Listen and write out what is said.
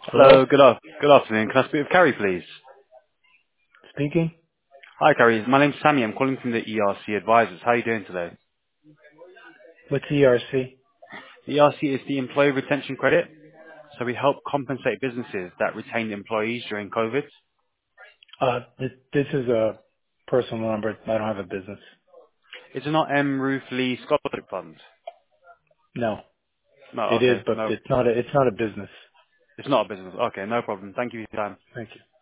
Hello? Hello, good afternoon. Can I speak with Carrie, please? Speaking? Hi, Carrie. My name's Sammy. I'm calling from the ERC Advisors. How are you doing today? What's ERC? The ERC is the Employee Retention Credit, so we help compensate businesses that retain employees during COVID. This is a personal number. I don't have a business. Is it not M. Ruth Lee Scholarship Fund? No. No, It is, okay. but No, it's not a business. it's not a business. Okay, no problem. Thank you for your time. Thank you.